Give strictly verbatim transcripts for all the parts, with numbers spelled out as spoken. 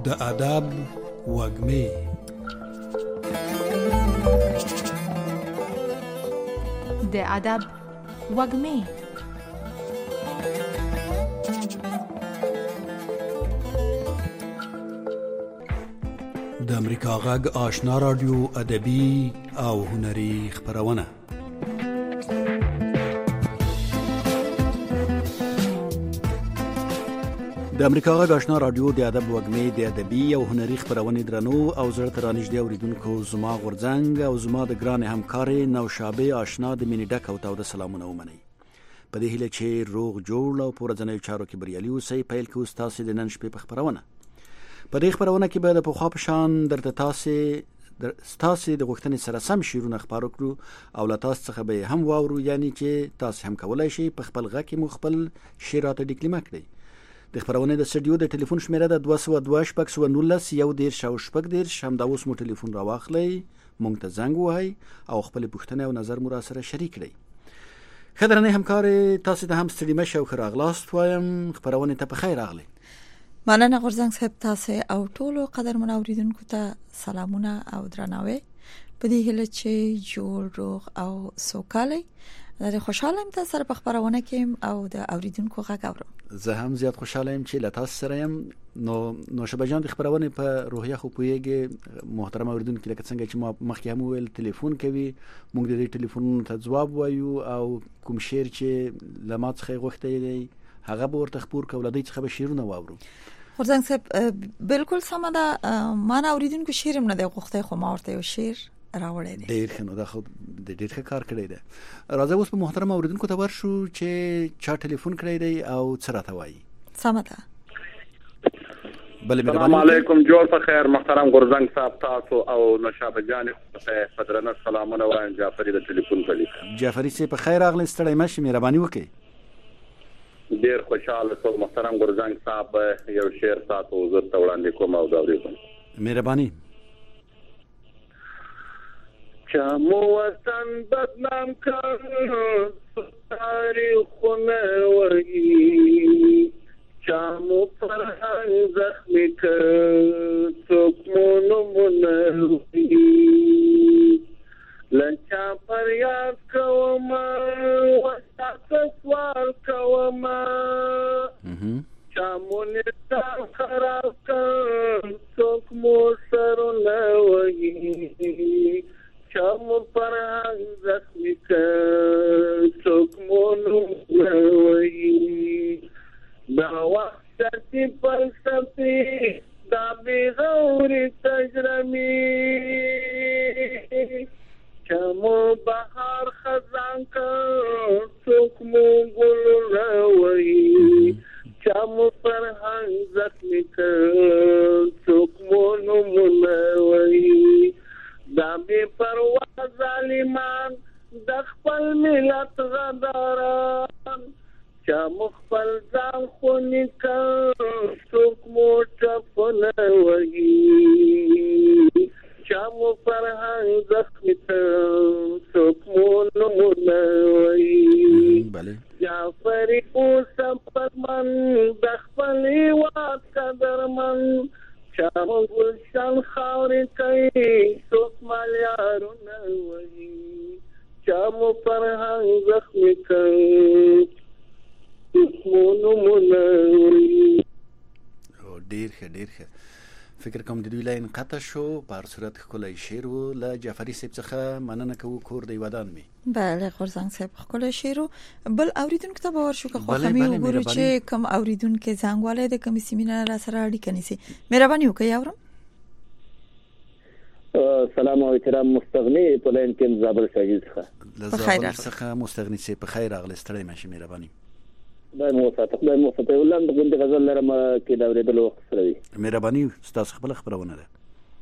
د ادب وږمې. د ادب وږمې. د امریکا غږ آشنا رادیو ادبي او هنري خپرونه. د امریکا غږ آشنا رادیو د ادب وږمې د ادبي او هنري خپرونې درنو او زړه ته رانږدې اوریدونکو زما غورځنګ او زما د ګرانې همکارې نوشابې آشنا د مینې ډک او تاوده سلامونه ومنئ. په دې هیله چې روغ جوړ او په ورځنیو چارو کې بریالي اوسئ. پیل کوو ستاسې د نن شپې په خپرونه. په دې خپرونه کې به د پخوا په شان درته تاسې ستاسې د غوښتنې سره سم شعرونه خپاره کړو او له تاسو څخه به هم واورو، یعنی چې تاسې هم کولی شئ په خپل غږ کې مو خپل شعر راته ډیکلیمه کړئ. د خپرونې د سټډیو د ټلیفون شمیره د دوه سوه دوه شپږ سوه نولس یو دېرش او شپږ دېرش. همدا اوس مو ټلیفون راواخلئ، موږ ته زنګ ووهئ او خپلې پوښتنې او نظر مو راسره شریک کړئ. ښه درنې همکارې، تاسې ته هم ستړي مه شئ او ښه راغلاست وایم. خپرونې ته په خیر راغلئ. مننه غورځنګ صاحب، تاسې او ټولو قدرمنو اوریدونکو ته سلامونه او درناوی. په دې هیله چې جوړ روغ او سوکاله زه خوشاله یم تاسو سره په خبرونه کې او د اوریدونکو غږ اورم. زه هم زیات خوشاله یم چې له تاسو سره یم. نو نو شبجان د خبرونه په روحیه خو پوهیږي محترم اوریدونکو، لکه څنګه چې ما مخکې هم ویل ټلیفون کوي، موږ د دې ټلیفون ته ځواب وایو او کوم شعر چې لمات څخه غوښته دی هغه به ورته خپور کوو، له دې څخه به شعرونه واورو. غورځنګ صاحب بالکل سمه ده. ما نه اوریدونکو شعر هم نه دی غوښته، خو ما ورته یو شعر راوړی دی. ډېر ښه، نو دا خو د ډېر ښه کار کړی دی. راځه اوس په محترم اوریدونکو ته ورشو چې چا ټلیفون کړی دی او څه راته وایي. سمه ده. بله، السلام علیکم. جوړ په خیر محترم غورځنګ صاحب، تاسو او نوشابه جان ته فدرنه سلامونه وایم. جعفری د ټلیفون په لیک. جعفری سي په خیر راغلی، ستړی مشه، مهرباني وکړئ. ډېر خوشاله سو محترم غورځنګ صاحب، یو شعر تاسو زه ته وړاندې کوم او دا ورته. مهرباني. چا مو وطن بدنام کړ، تاریخونه وایي، چا مو فرهنګ زخمي کړ، څوک مو نومونه وایي، لچا فریاد کومه ورته سوال کومه، چا مو نظام خراب کړ، څوک مو سرونه وایي، چا مو فرهنګ زخمي کړ، څوک مو نومونه وایي، دا وخت ترتیب فلسفي دا بېغورې تجرمې، چا مو بهار خزان کړ، څوک مو ګلونه وایي، چا مو فرهنګ زخمي کړ، څوک مو نومونه وایي، دا بې پروا ظالمان د خپل ملت غداران، چا مو خپل ځان خوني کړ، څوک مو ټپونه وایي، چا مو فرهنګ زخمي کړ، څوک مو نومونه وایي. جعفري اوس پرمن د خپل هېواد قدرمن، چا مو ګلشن خاورې کوي، څوک مالیارونه وایي، چا مو فرهنګ زخمي کړ، څوک مو نومونه وایي. ډېر ښه ډېر ښه. فکر کوم د دوی لاین قطع شو. په هر صورت ښکلی شعر و. له جعفري صاحب څخه مننه کوو، کور د ودان می. بله غورځنګ صاحب ښکلی شعر و. بل اوریدونکو ته به ورشو که خوښه مې وګورو چې کوم اوریدونکی زنګ والی د کومې سیمې نه راسره اړیکه نیسي. مهرباني وکړئ اورم. سلام او احترام. مستغني په لاین کې زابل شاګرد څخه. له زابل څخه مستغني صاحب په خیر راغلی، ستړی مه شئ. مهرباني. خدای مو ساته، خدای مو ساته. ولهم د غونډې غزل لرم کې دا اورېدل وخت سره وي. مهرباني، ستاسو خپله خپرونه ده.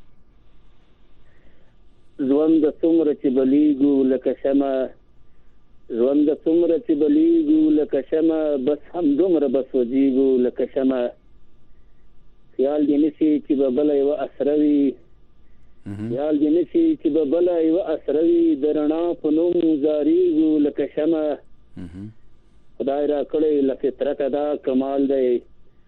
ژوند څومره چې بلیږو لکه شمه، ژوند څومره چې بلیږو لکه شمه، بس همدومره بس وځېږو لکه شمه، خیال دې نشي چې به بله یوه اسره وي، خیال دې نشي چې به بله یوه اسره وي، د رڼا په نوم زارېږو لکه شمه، خدای را کړی له فطرته دا کمال دی،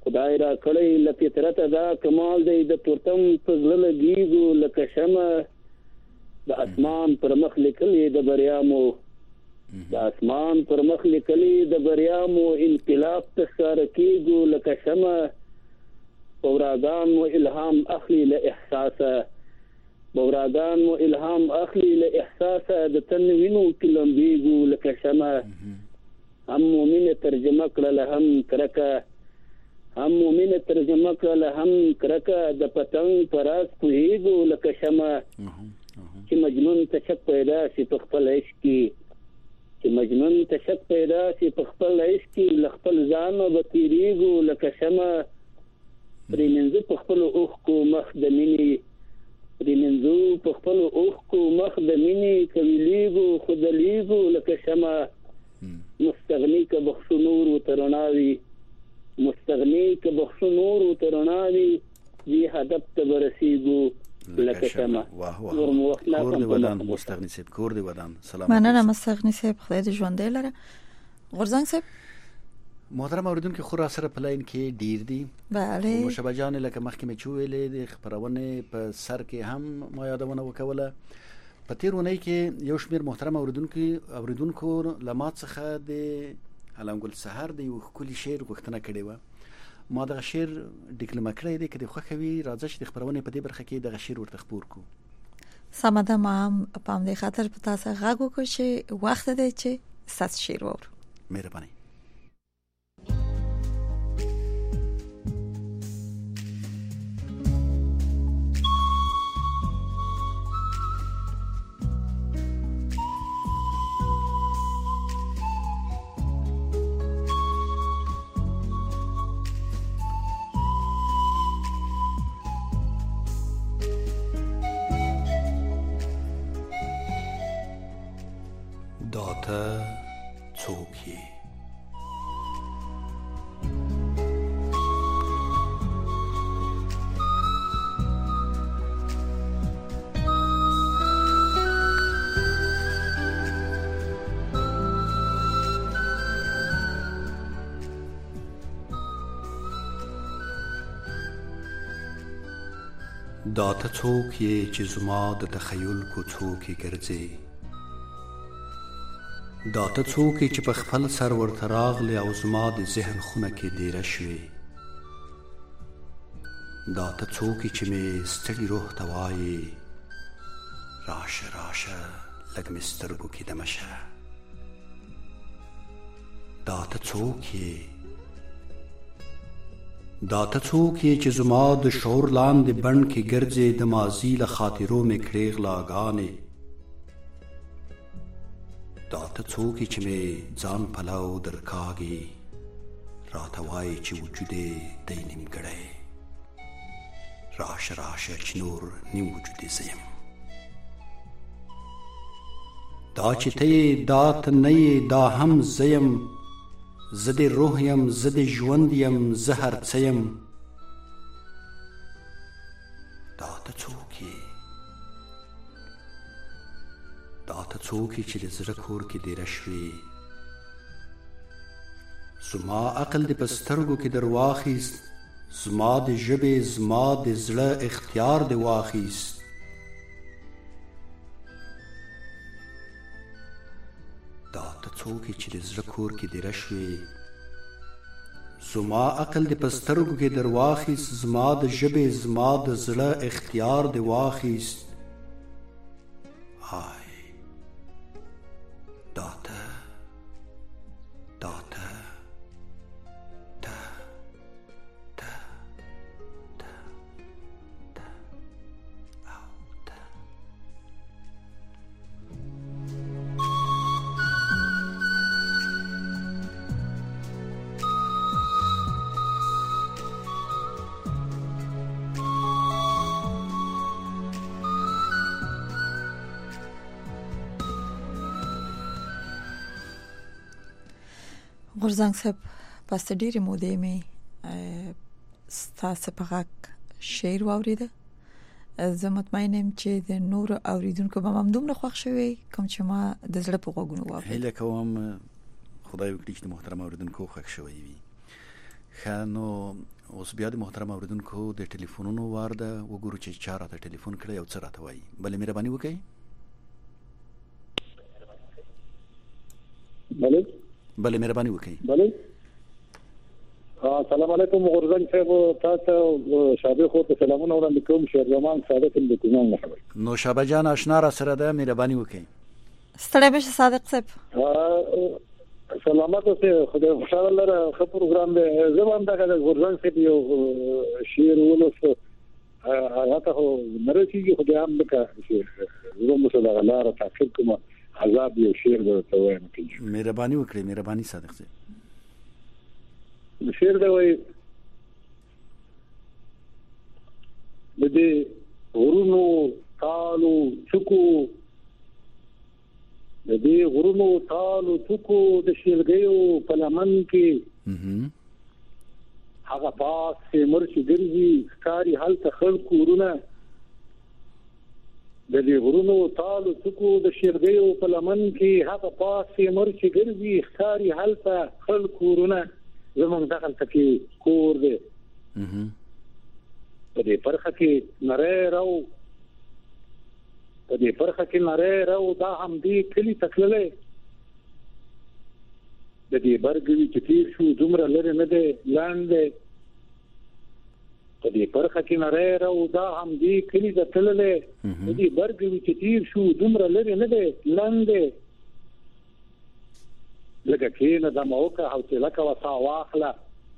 خدای را کړی له فطرت دا کمال دی د تورتم په زړه لګیږو لکه شمع د اسمان پر مخ لیکلې د بریا مو د اسمان پر مخ لیکلې د بریا مو انقلاب ته ښکاره کیږو لکه شمع بوراګان مو الهام اخلي له احساسه بوراګان مو الهام اخلي له احساسه د تن وینو کې لمبیږو لکه شمع هم مومن ترجمه کړله هم کرکه هم مومن ترجمه کړله هم کرکه د پتنګ پر راز پوهیږو لکه شمع چې مجنون ته شک پیدا شي په خپل عشق کې چې مجنون ته شک پیدا شي په خپل عشق کې له خپل ځان به تیریږو لکه شمع پرې منځو په خپل اوښکو مخ د مینې پرې منځو په خپل اوښکو مخ د مینې کویلیږو خودلیږو لکه شمع مستغنی که بخشو نور و ترناوی مستغنی که بخشو نور و ترناوی دی هدف ته برسیږو لکه شمع. واه واه کور دی ودان مستغنی صاحب کور دی ودان سلام مننه مستغنی صاحب خدای دې ژوندی لره. غورځنګ صاحب محترم اوریدونکو خو را سره پلاین کې ډیر دي بله مشابه جان لکه مخکې مې چویلې د خبرونه په سر کې هم ما یادونه وکوله په تیرونی کې یو شمیر محترم اوریدونکو اوریدونکو لمات څخه د علامګل سحر د یو خولي شعر غوښتنه کړې و ما دغه شعر ډیکلمه کړی دی کله خوښوي راځي چې د خبرونه په دې برخه کې دغه شعر ورته خبر کو سماده ما هم په دې خاطر په تاسو غاغو کو چې وخت دی چې ساس شعر ور مهرباني داته څوک یې داته څوک یې چې زما د تخیل کوڅو کې ګرځې داته څوک چې په خپل سر ورته راغلی او زما د ذهن خونه کې دیره شوې داته څوک چې مې ستړي روح ته وایي راشه راشه لږ مې سترګو کې دمه شه داته څوک یې داته څوک یې چې زما د شعور لاندې بڼ کې ګرځې د ماضي له خاطرو مې کړې غلاګانې داته څوک چې مې ځان پلو درکاږي راته وایي چې وجود یې دی نیمګړی راشه راشه چې نور نیم وجود یې زه یم دا چې ته یې دا ته نه یې دا هم زه یم زه د روح یم زه د ژوند یم زه هر څه یم داته څوک یې داته څوک یې چې د زړه کور کې دیره شوې زما عقل دې په سترګو کې در واخیست زما د ژبې زما د زړه اختیار دې واخیست داته څوک یې چې د زړه کور کې دیره شوې زما عقل دې په سترګو کې در واخیست زما د ژبې زما د زړه اختیار دې واخیست آی داته داته غورځنګ صاحب پس ډېرې مودې مې ستاسو په غږ شعر واورېده زه مطمئن یم چې د نور اوریدونکو به هم دومره خوښ شوي کوم چې ما د زړه په غوږونو واورېد هیله کوم خدای وکړي چې محترم اوریدونکو خوښ شوي وي ښه نو اوس بیا د محترم اوریدونکو د ټلیفونونو وار ده، وګورو چې چا راته ټلیفون کړی او څه راته وایي. بلې مهرباني وکړئ. بله بلې مهرباني وکړئ. بله السلام علیکم غورزنګ صاحب، تاسو شابه خو ته سلامونه وړاندې کوم. شیر زمان صادق الکومان محمد. نو شابه جان آشنا را سره ده، مهرباني وکړئ. ستړی مشه صادق صاحب. سلامات اوسه، خدای خوشاله لره. خو پروګرام دی زبان دا د غورزنګ صاحب یو شیر ولوس هغه هو مرسیږي، خو هم لکه زه مو سره غلاره تاکید کوم عذاب یو شیر درته وایم. مهرباني وکړئ. مهرباني صادق صاحب. شیر دی وای د دې غرونو تالو چکو، د دې غرونو تالو چکو د شیلګیو په لمن کې هغه پاس مرشي ګرځي ښکاری هلته خلکو ورونه. د دې غرونو تالو چکو د شیلګیو په لمن کې هغه پاس مرشي ګرځي ښکاری هلته خلکو ورونه. زمونږ دغه تکي کور دی په دې پرخه کې نری راو، په دې پرخه کې نری راو دا هم دې کلی تکللې. د دې برګوي چې تیر شو دومره لري نه دی لاندې، په دې پرخه کې نری راو دا هم دې کلی تکللې. د دې برګوي چې تیر شو دومره لري نه دی لاندې. لکه کینه د موکه حوصله کا وسا واخله،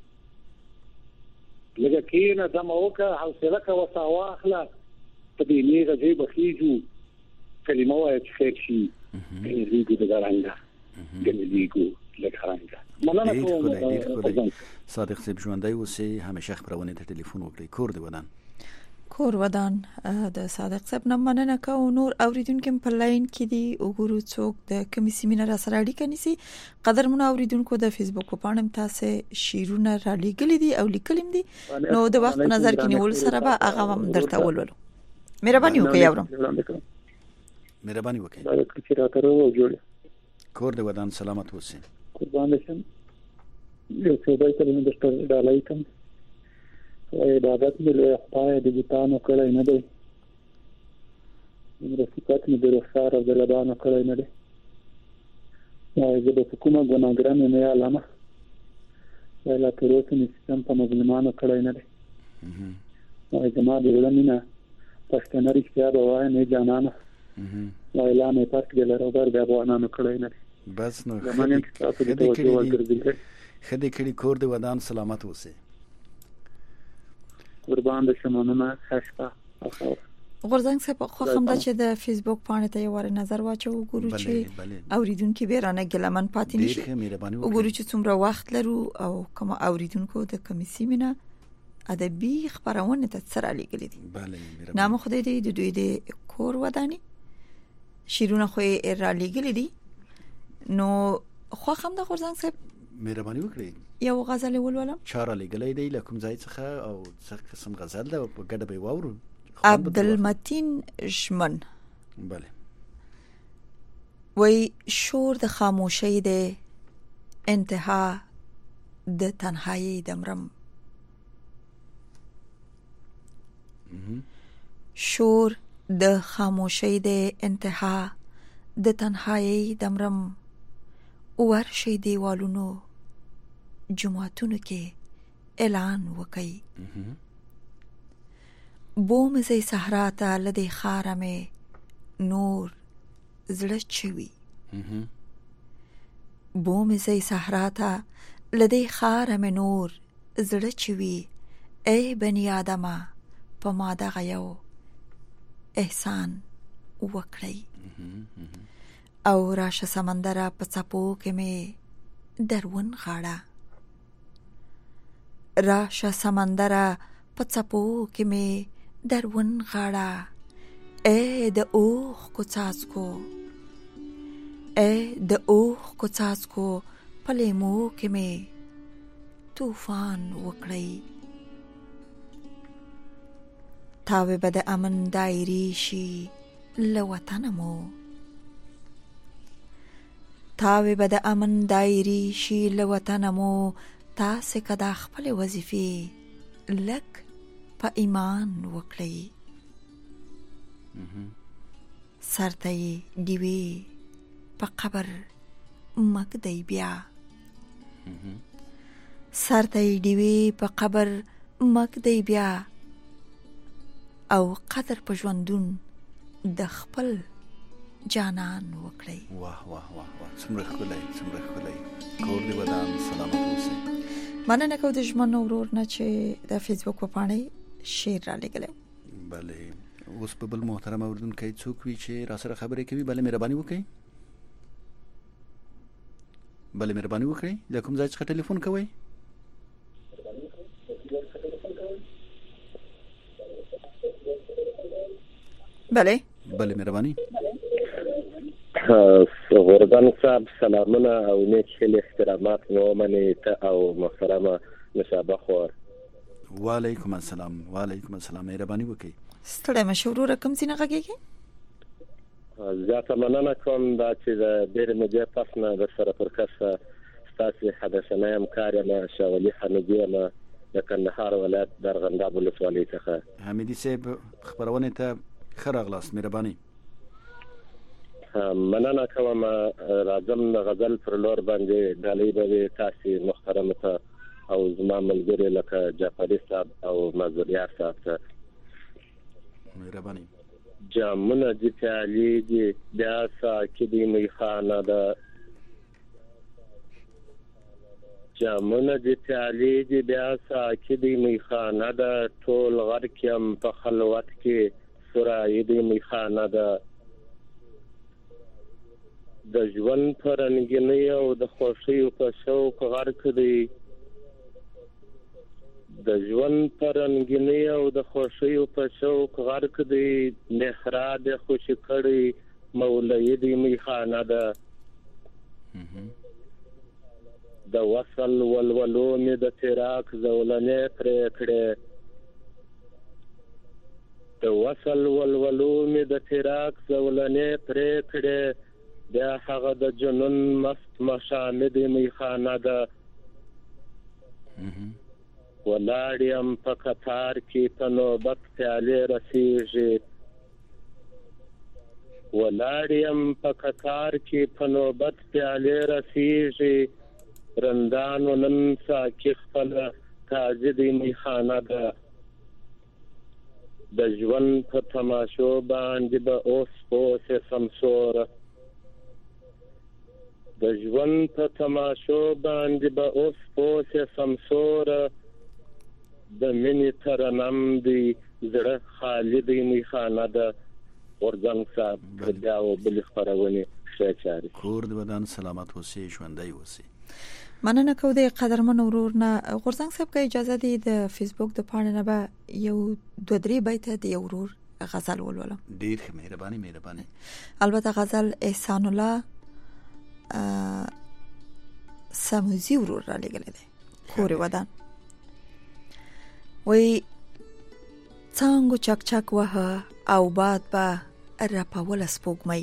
لکه کینه د موکه حوصله کا وسا واخله. په دې نیغه دې بخیجو کلمه وای چې خیر شي ګنلیګو د ګرانګا ګنلیګو لګرانګا. مولانا کوم صادق صاحب ژوندۍ اوسې، همیشه خبرونه ته ټلیفون وکړئ. کور دی ودان کور ودان د صادق صاحب نه مننه کوم. نور اوریدونکو په لاین کې دي، وګورو څوک د کومې سیمې نه را سره اړیکه نیسي. قدرمن اوریدونکو د فیسبوک په پاڼه تاسو شیرونه را لګلې دي او لیکلم دي، نو د وخت نظر کې نیول سره به هغه هم درته ولولو. مهرباني وکړئ. اورم مهرباني وکړئ. دا چې را ترو جوړ کور دی ودان سلامت اوسې. قربان شم. یو څه به کلمه د ستر ډالای کوم عبادت مې له خدای د بوتانو کړی نه دی، رفقت مې د رخسار او د لبانو کړی نه دی. زه د کومه ګناهګرانه نه علامه ولا تر اوسه مې سم په مظلومانو کړی نه دی. زما د زړه مینه پښتنه رښتیا به وایم نه جانانه، ویلا مې پټ ګلر او بر د افغانانو کړی نه دی. بس نو زمانه تاسو د توجه ورګرځي. خدای کړي کور دی ودان سلامت اوسې. قربان د شمنونه خشته اخو غورزنګ صاحب خو هم دا چې د فیسبوک پاڼې ته یو نظر واچو، وګورو چې اوریدونکو بیرانه ګلمن پاتې نشي، وګورو چې څومره وخت لرو او کوم اوریدونکو د کمیسي مینه ادبي خبرونه ته سره لګلې دي. نام خدای دې د دوی د کور ودانی شیرونه خو یې را لګلې دي. نو خو هم د غورزنګ صاحب مهرباني وکړئ یو غزل ولولم. چاره لګلې دی لکه کوم ځای څخه او څه قسم غزل ده په ګډه به واورو. عبدالمتین ژمن بله وای شور د خاموشۍ ده انتها د تنهایی دمرم، شور د خاموشۍ ده انتها د تنهایی دمرم. ورشي دیوالونو جمعتونو کې اعلان وکي، بوم زې صحرا ته لدی خارمه نور زړه چوي، بوم زې صحرا ته لدی خارمه نور زړه چوي. اے بنی آدمه په ما دغه یو احسان وکړی، او راشه سمندره په څپو کې مې درون غاړه، راشه سمندره په څپو کې مې درون غاړه. اے د اوخ کو څاڅکو، اے د اوخ کو څاڅکو په لیمو کې مې طوفان وکړی. تاوی به د امن دایری شي له وطنه مو، تاوی به د امن دایری شي له وطنه مو. تاسې که دا خپلې وظیفې لک په ایمان وکړئ سرته یې ډیوې په قبر مګدئ بیا سرته یې ډیوې په قبر مګدئ بیا او قدر په ژوندون د خپل جانان وکړئ. واه واه واه واه څومره ښکلی څومره ښکلی. کور دې ودان سلامت اوسئ. مننه کوم د ژمن ورور نه چې د فیسبوک په پاڼې شیر را لګلې. بله اوس په بل محترم اوریدونکی څوک وي چې را سره خبرې کوي. بله مهرباني وکړئ. بله مهرباني وکړئ. د کوم ځای څخه ټلیفون کوئ؟ بله بله مهرباني. غردان صاحب سلامونه او نیک هیلې احترامات مو ومنئ ته او محترمه نشابه خور. وعلیکم السلام وعلیکم السلام. مهرباني وکړئ. ستړی مه شې وروره کوم ځای نه غږېږې؟ زیاته مننه کوم دا چې د ډېرې مودې پس نه درسره پر کسه ستاسې حدثنۍ همکار یم شاه ولي حمیدي یم د کندهار ولایت د ارغنداب ولسوالۍ څخه. حمیدي صاحب خپرونې ته ښه راغلاست. مهرباني. مننه کوم. راځم د غزل پر لور باندې ډالۍ به وي تاسې محترمو ته او زما ملګري لکه جعفري صاحب او مزوریار صاحب ته. مهرباني. جامونه دې پیالېږي بیا ساقي دې میخانه ده جامونه دې پیالېږي بیا ساقي دې میخانه ده ټول غرق یم په خلوت کې سرایي دې میخانه ده د ژوند په رنګینۍ او د خوښیو په شوق غرق دی د ژوند په رنګینۍ او د خوښیو په شوق غرق دی نخرا د خوشي کړي مولوي دې میخانه ده د وصل ولولو مې د فراق زولنې پرې کړې د وصل ولولو مې د فراق زولنې پرې کړې بیا هغه د جنون مست مشامې دې میخانه ده ولاړ یم په قطار کې په نوبت پیالې رسېږي ولاړ یم په قطار کې په نوبت پیالې رسېږي رندانو نن ساقي خپله تازه دې میخانه ده د ژوند په تماشو باندې به اوس پوسې سمسوره د ژوند په تماشو باندې به اوس پوسې سمسوره د مینې ترنم دی زړه خالي دی میخانه ده. غورځنګ صاحب بیا او بلې خپرونې ښه چارې. کور دې ودان سلامت اوسئ ژوندی اوسئ. مننه کوم د قدرمن ورور نه. غورځنګ صاحب که اجازه دی د فیسبوک د پاڼې نه به یو دوه درې بیته د یو ورور غزل ولولم. ډېر ښه. مهرباني مهرباني. البته غزل احسان الله سموزي ورور را لګلې ده. کور ودان وی څنګه چک چک وه او باد به راپول سپوږمۍ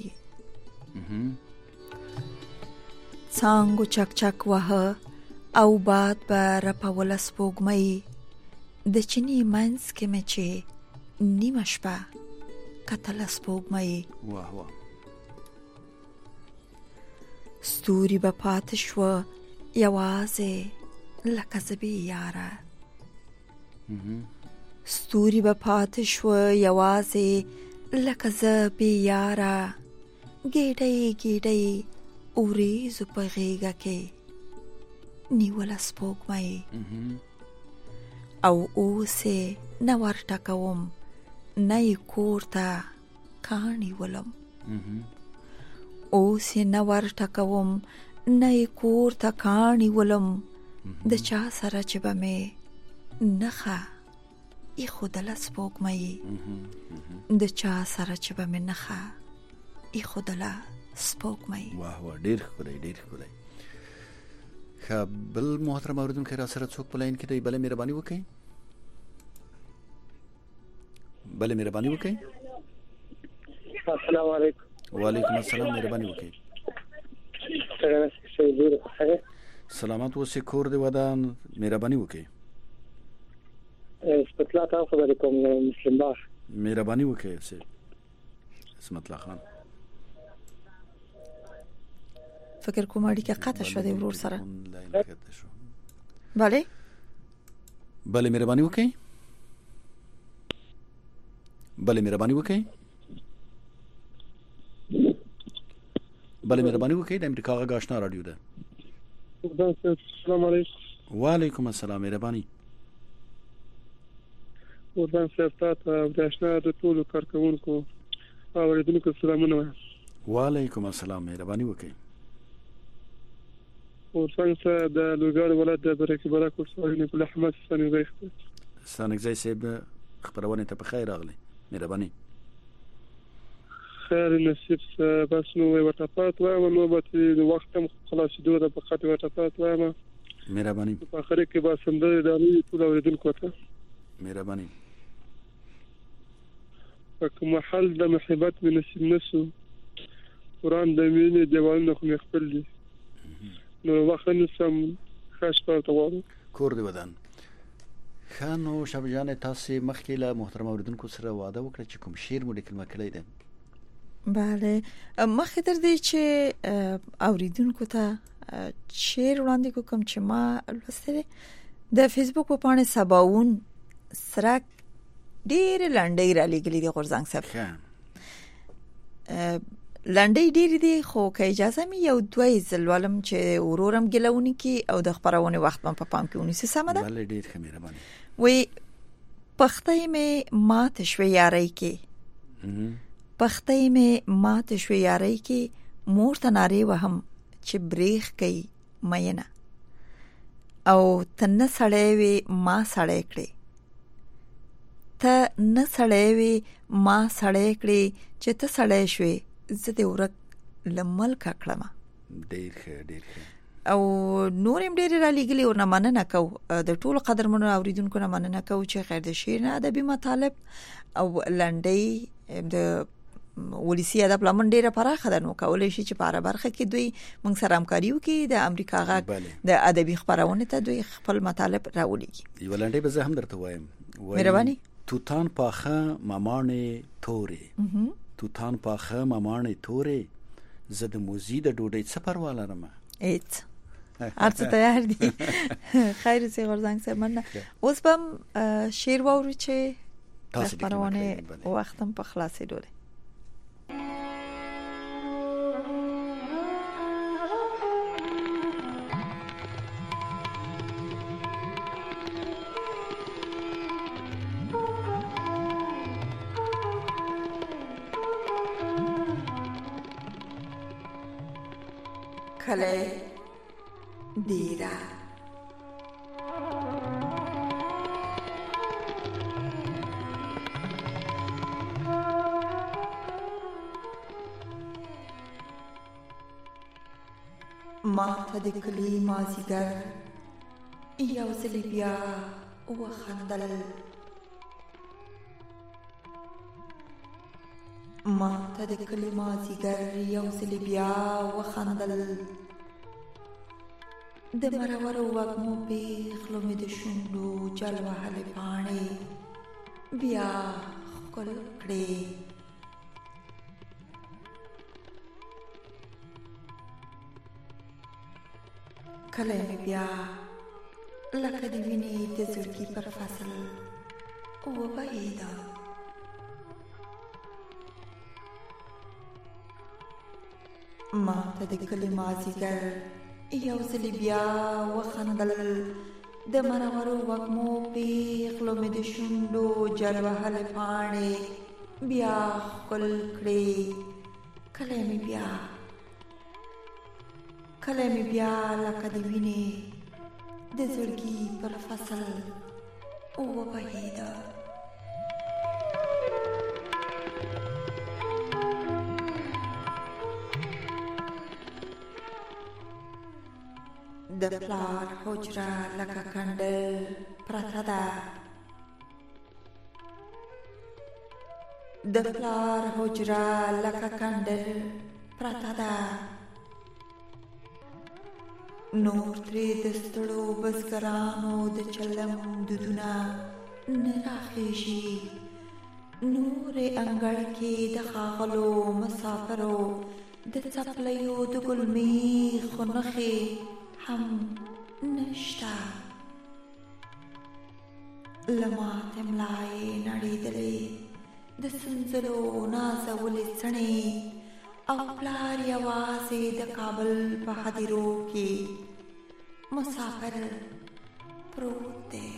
څنګه چک چک وه او باد به راپول سپوږمۍ د چینی منځ کې مې چې نیمه شپه کتل سپوږمۍ واه واه ستوري به پاتې شوه یوازې لکه زبې یاره ستوري به پاتې شوه یوازې لکه زبې یاره ګېډۍ ګېډۍ اوریځو په غېږه کې نیوله سپوږمۍ او اوس یې نه ورټکوم نه یې کور ته کاڼي ولم اوس یې نه ورټکوم نه یې کور ته کاڼي ولم د چا سره چې به مې نښه ایښودله سپوږمۍ د چا سره چې به مې نښه ایښودله سپوږمۍ. واه واه ډېر ښکلی ډېر ښکلی. ښه بل محترم اورېدونکی را سره څوک په لاین کې دی. بله مهرباني وکړئ. بله مهرباني وکړئ. السلام علیکم. وعلیکم السلام. مهرباني وکړئ. سلامت اوسئ. کور دې ودان. مهرباني وکړئ. اطلاع تاسو خبرې کوم مسلم باغ. مهرباني وکړئ سي اسمت الله خان. فکر کوم اړیکه قطع شوه د ورور سره. بله بله مهرباني وکړئ. بله مهرباني وکړئ. بله مهرباني وکړئ. د امریکا غږ آشنا رادیو ده. السلام علیکم. وعلیکم السلام. مهرباني. ورځان صاحب تاسو د آشنا د ټولو کارکونکو اوریدونکو سلامونه وایم. وعلیکم السلام. مهرباني وکړئ. ورځان صاحب د لوګار ولایت د برکې برا کوټسوالي په احمد ثاني زیخ ستانګ زای صاحب خبرونه ته په خیر راغلی. مهرباني. خیر نصیب بس نو ورته پات وایم نو به د وخت هم خلاص دوه د بقات ورته پات وایم. مهرباني. په اخر کې به سندره د ټول اوریدونکو ته مهرباني. په محل د محبت من نصیب نسو قرآن د مینې دیوالونه خو خپل دي نو وخت نسم خاص پاتې وره کور دی ودان. خانو شبجان تاسو مخکې له محترم اوریدونکو سره وعده وکړه چې کوم شعر مو لیکل مکلای دی. بله مخکې تر دې چې اوریدونکو ته شعر وړاندې کوم چې ما لوستل د فیسبوک په پاڼه سباون سره ډېر لنډۍ را لګلې دي غورځنګ صاحب. لنډۍ ډېر دي خو که اجازه مې یو دوه ځلولم چې ورورم ګلونی کی او د خبرونه وخت په پا پام کې ونیسه سم ده. بله ډېر ښه مهرباني. وی پختې مې مات شوې یارۍ کې پختې مې مات شوې یارۍ کې مور ته نارې وهم چې بریخ کوي مینه او تنه سړې وي ما سړې کړې ته نه سړې وي ما سړې کړې چې ته سړې شوې زه دې ورک لمل کړم. ډېر ښه ډېر ښه. او نور هم ډېر را لګلي او نه مننه کو د ټولو قدرمنو اوریدونکو نه مننه کو چې خیر د شعر نه ادبي مطالب او لنډۍ د ولسی ادب لمن ډیره پراخه ده نو کولای شي چې په اړه برخه کې دوی موږ سره همکاري وکړي د امریکا غږ د ادبي خبرونه ته دوی خپل مطالب راولېږي. یو لنډۍ به زه هم درته وایم. مهرباني. توتان پاخه مامانې تورې توتان پاخه مامانې تورې زه د موزي د ډوډۍ څه پروا لرم. ایت ارڅ تیار دي. خیر سي غورځنګ صاحب مننه. اوس بم شعر وورو چې تاسو خبرونه وختم په خلاصې دوله. کله دیرا ما ته د کلی مازیګر یو ځل بیا وخندل ما ته د کلی مازیګر یو ځل بیا وخندل د مرور وږمو پیغلو مې د شونډو جل وهلې پاڼې بیا ښکل کړې کله مې بیا لکه د وینې د زړګي پر فصل وبهېده ما ته د کلي مازیګر یو ځل بیا وخندل د مرورو وږمو پیغلو مې د شونډو جل وهلې پاڼې بیا ښکل کړې کله مې بیا کله مې بیا لکه د وینې د زړګي پر فصل وبهېده د پلار حجره لکه کندل پرته ده د پلار حجره لکه کندل پرته ده نور ترې د ستړو بزګرانو د چلم دودونه نراخیږي نور انګړ کې د ښاغلو مسافرو د څپلیو د ګلمي خنخې هم نشته. لمات ملای نړېدلې د سنځلو نازولې څڼې او پلار یوازې د کابل په هدیرو کې مسافر پروت دی.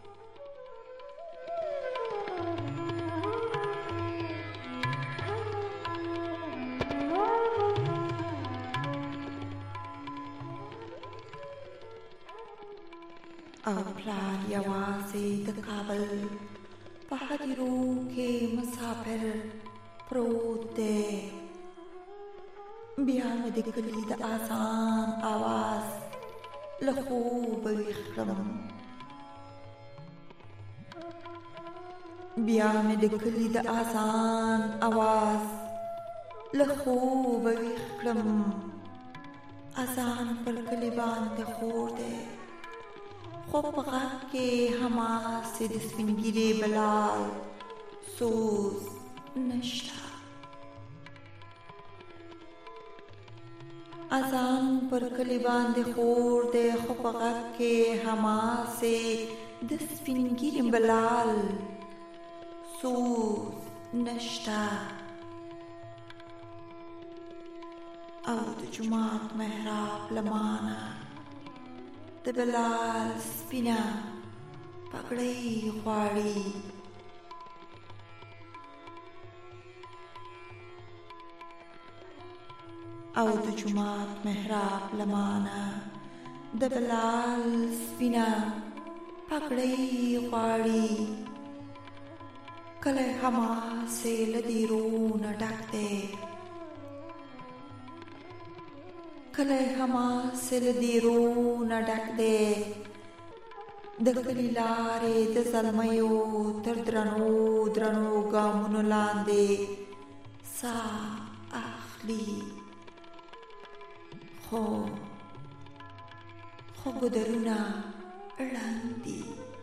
او پلار یوازې د کابل په هدیرو کې مسافر پروت دی. بیا مې د کلي د اذان آواز له خوبه ویښ کړم. بیا مې د کلي د اذان آواز له خوبه ویښ کړم. اذان پر کلي باندې خور دی، خو په غږ کې هماسې د سپین ږیرې بلال سوز نشته. اذان پر کلي باندې خور دی، خو په غږ کې هماسې د سپین ږیرې بلال سوز نشته. او د جومات محراب لمانه د بلال سپینه پګړۍ غواړي. او د جومات محراب لمانه د بلال سپینه پګړۍ غواړي. کله هماسې له دیرونه ډک دی، کله هماسې له دیرونه ډک دی. د کلي لارې د زلمیو تر درنو درنو ګامونو لاندې ساه اخلي. خو خو ګودرونه ړنګ دي،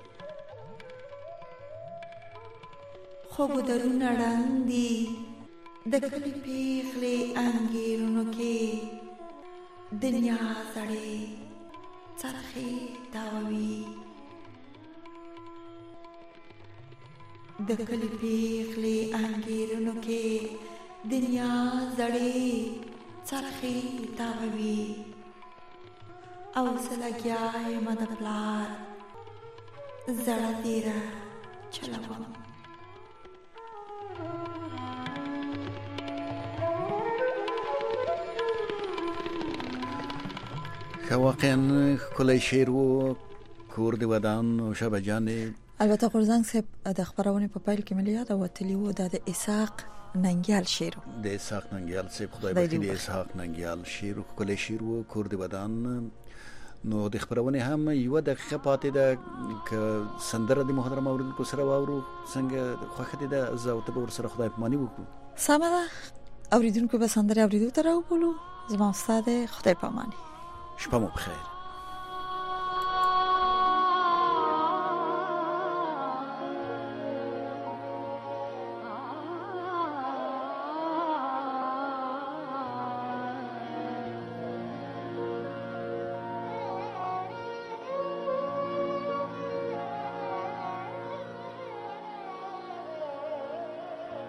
خو ګودرونه ړنګ دي. د کلي پیغلې انګیرونو کې دنیا زړې څرخې تاووي. د کلي پیغلې انګیرونو کې دنیا زړې څرخې تاووي. او زه لګیا یم د پلار زړه دیره چلوم. که واقعا ښکلی شعر و، کور د ودان او شبه جانې. البته غورځنګ صاحب د خبرونې په پیل کې مې یاد وتلی و دا د اسحاق ننګیال شعر، د اسحاق ننګیال صاحب خدای بخښي، د اسحاق ننګیال شعر ښکلی شعر و، کور د ودان. نو د خبرونې هم یو دقیقه پاتې ده، که سندره د محترم اوریدونکو سره واورو څنګه خوښه دي ده، زه او ته به ورسره خدای پاماني وکړو. سمه ده، اوریدونکو به سندره اوریدو ته راوبولو. زما استاد خدای پاماني. شپه مو بخیر.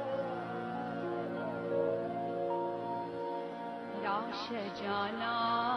راش جانا